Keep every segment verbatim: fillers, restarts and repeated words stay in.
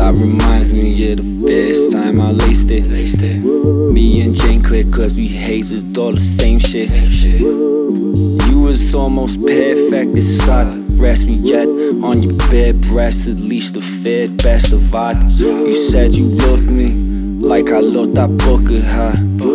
That reminds me of the first time I laced it. Me and Jane click cause we hated all the same shit. You was almost perfect, it's hard to rest me yet. On your bare breast, at least the third best of art. You said you loved me like I loved that bucket hat.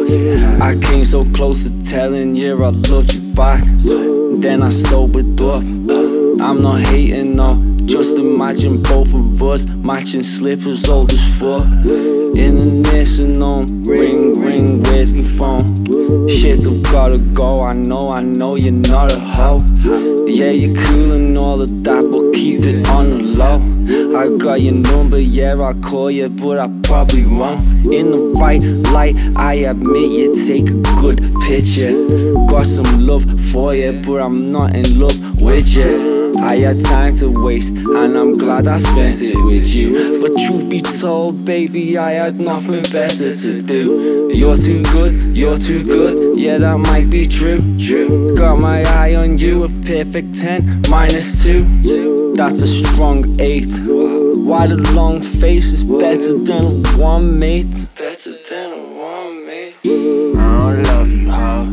I came so close to telling you I loved you back. Then I sobered up. I'm not hating, no. Just imagine both of us matching slippers, old as fuck. In the nursing home, ring, ring, where's me phone? Shit, I've gotta go, I know, I know you're not a hoe. Yeah, you're cool and all of that, but keep it on the low. I got your number, yeah, I'll call you, but I probably won't. In the right light, I admit you take a good picture. Got some love for you, but I'm not in love with you. I had time to waste, and I'm glad I spent it with you. But truth be told, baby, I had nothing better to do. You're too good, you're too good, yeah, that might be true. Got my eye on you, a perfect ten, minus two. That's a strong eight. Why the long face is better than a one, mate? Better than a one, mate. I don't love you, ho.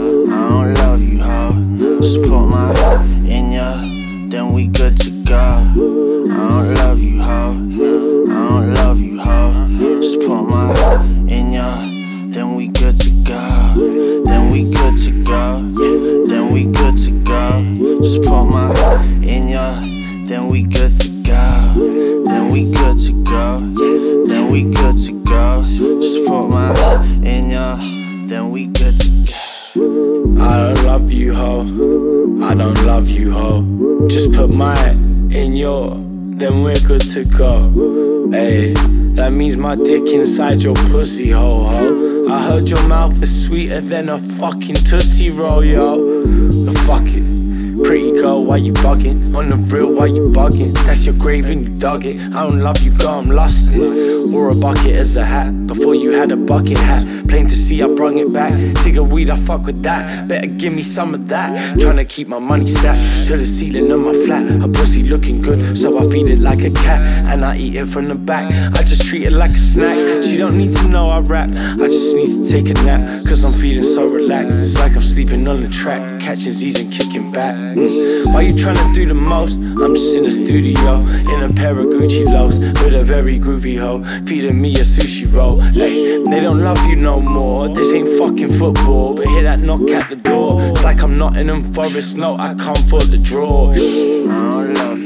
I don't love you, ho. Just put my heart in ya, then we good to go. I don't love you, ho. I don't love you, ho. Just put my heart in ya, then we good to go. Then we good to go. Then we good to go. Just put my heart in ya, then we good to go. Then we good to go. Then we good to go. Just put my heart in ya, then we good to go. I don't love you, ho. I don't love you, ho. Just put mine in your, then we're good to go. Hey, that means my dick inside your pussy, ho, ho. I heard your mouth is sweeter than a fucking Tootsie Roll, yo. But fuck it. Pretty girl, why you bugging? On the real, why you bugging? That's your grave and you dug it. I don't love you, girl, I'm lusting. Wore a bucket as a hat before you had a bucket hat. Plain to see, I brung it back. Cig of weed, I fuck with that. Better give me some of that. Tryna keep my money stacked to the ceiling of my flat. Her pussy looking good, so I feed it like a cat. And I eat it from the back. I just treat it like a snack. She don't need to know I rap. I just need to take a nap, cause I'm feeling so relaxed. It's like I'm sleeping on the track, catching Z's and kicking back. Mm. Why you tryna do the most? I'm just in the studio in a pair of Gucci lows with a very groovy hoe feeding me a sushi roll. Hey, they don't love you no more. This ain't fucking football, but hear that knock at the door. It's like I'm Nottingham Forest. No, I come for the draw. I don't love you.